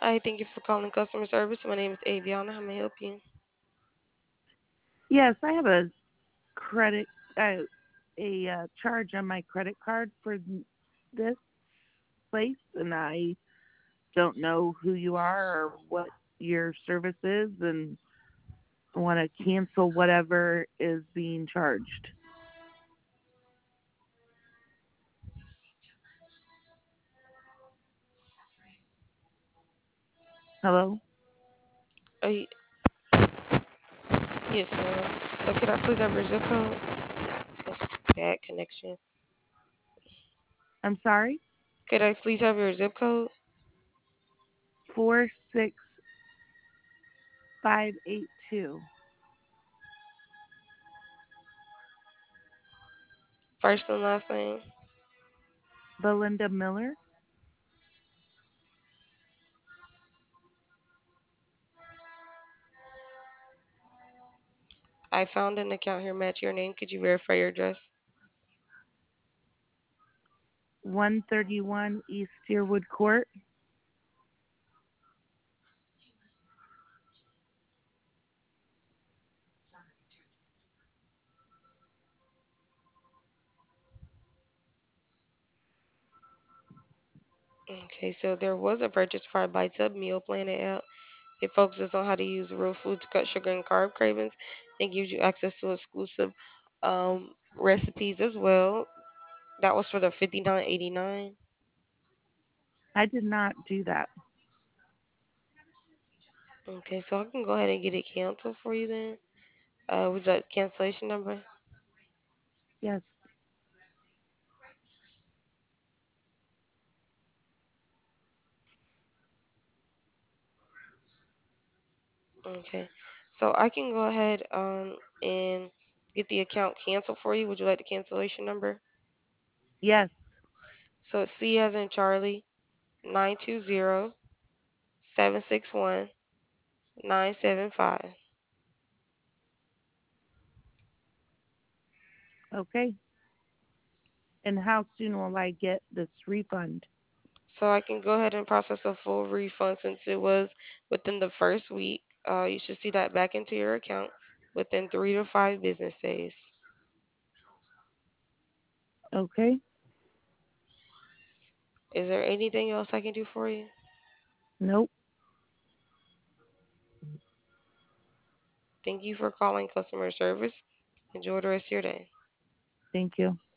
Hi, thank you for calling customer service. My name is Aviana. How may I help you? Yes, I have a credit charge on my credit card for this place, and I don't know who you are or what your service is, and I want to cancel whatever is being charged. Hello? Uh, y- yes, ma'am. So could I please have your zip code? That's bad connection. I'm sorry? Could I please have your zip code? 46582. First and last name. Belinda Miller? I found an account here match your name. Could you verify your address? 131 East Steerwood Court. Okay, so there was a purchase for a Bites Up meal plan app. It focuses on how to use real food to cut sugar and carb cravings and gives you access to exclusive recipes as well. That was for the 59.89. I did not do that. Okay, so I can go ahead and get it canceled for you then. Would you like the cancellation number? Yes. Okay, so I can go ahead and get the account canceled for you. Would you like the cancellation number? Yes. So it's C as in Charlie 920-761-975. Okay. And how soon will I get this refund? So I can go ahead and process a full refund since it was within the first week. You should see that back into your account within 3 to 5 business days. Okay. Is there anything else I can do for you? Nope. Thank you for calling customer service. Enjoy the rest of your day. Thank you.